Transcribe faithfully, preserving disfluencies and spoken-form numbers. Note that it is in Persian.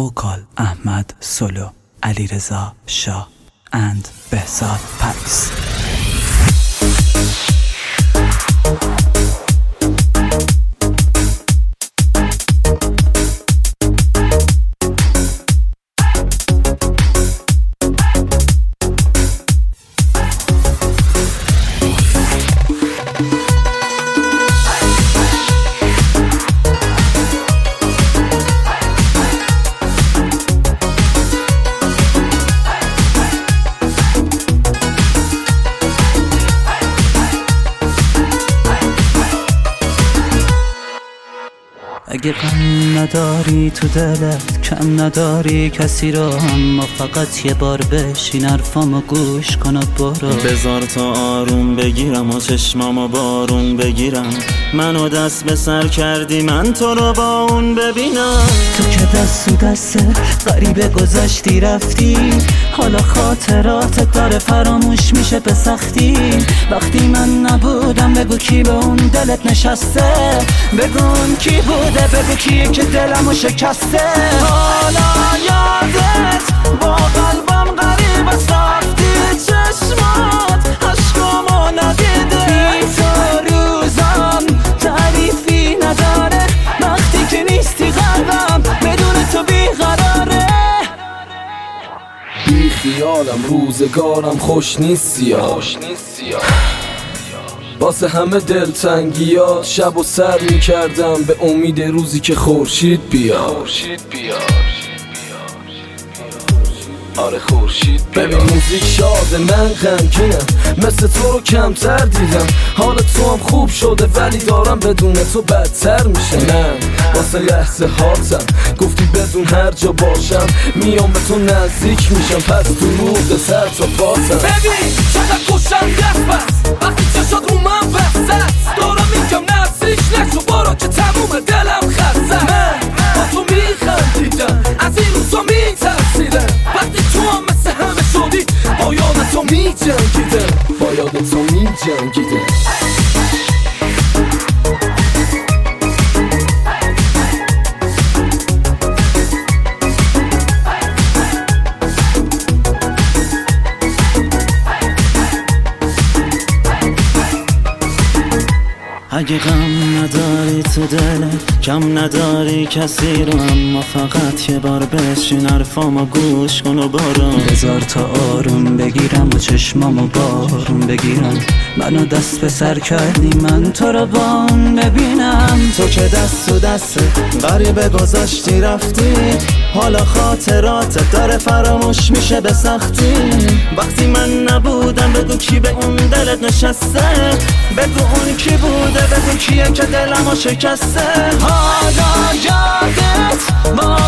وکال احمد سولو، علیرضا شاه and بهزاد پریس. اگه غم نداری تو دلت، کم نداری کسی رو، اما فقط یه بار بشین حرفامو گوش کن و برو. بذار تا آروم بگیرم و چشمامو بارون بگیرم. منو دست به سر کردی، من تو رو با اون ببینم. تو که دست و دست غریبه گذاشتی رفتی، حالا خاطراتت داره فراموش میشه به سختی. وقتی من نبودم بگو کی به اون دلت نشسته، بگو اون کی بوده، بگو کیه که دلمو شکسته. حالا یادت با قلبم غریب است، رفتی چشمات عشقامو ندیده. بی تو روزم تعریفی نداره، وقتی که نیستی قلبم بدون تو بیقراره. بی خیالم روزگارم خوش نیستیا، واسه همه دلتنگیات شب و سر میکردم به امید روزی که خورشید بیاد. آره خورشید بیاد. ببین موزیک شاده من غمگینم، مثل تو رو کمتر دیدم. حال تو هم خوب شده ولی دارم بدون تو بدتر میشه. من واسه لحظه هاتم گفتی بدون هر جا باشم میام به تو نزدیک میشم، پس دروغ سر تا پاتم. ببین چقدر خوشم دست بست وقتی چشات رو من بستت، دارم میگم نزدیک نشو برو که تموم دلم خسته. من با تو میخندیدم، از این روزا میترسیدم، وقتی تو هم مثل همه شدی با یاد تو میجنگیدم، با یاد تو میجنگیدم. اگه غم نداری تو دلت، کم نداری کسی رو، اما فقط یه بار بشین حرفامو گوش کن و برو. بذار تا آروم بگیرم و چشمامو بارون بگیرم. منو دست به سر کردی، من تو رو با اون ببینم. تو که دست و دست غریبه گذاشتی رفتی، حالا خاطراتت داره فراموش میشه به سختی. وقتی من نبودم بگو کی به اون دلت نشسته، بگو اون کی بوده، بگو کیه که دلمو شکسته. حالا یادت با